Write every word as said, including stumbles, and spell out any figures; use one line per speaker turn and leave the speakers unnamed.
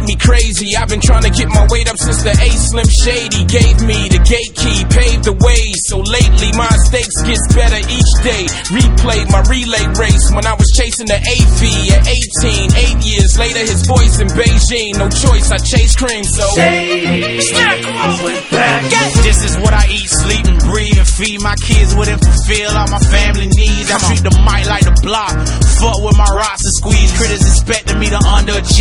me crazy. I've been trying to get my weight up since the A Slim Shady gave me the gate key, paved the way. So lately my stakes gets better each day. Replay my relay race when I was chasing the A V at eighteen. Eight years later, his voice in Beijing. No choice, I chase cream. So
Shady, went back.
This is what I eat, sleep, and breathe, and feed my kids with and fulfill all my family needs. I treat the mic like the block. Fuck with my rocks and squeeze. Critters expecting me to underachieve.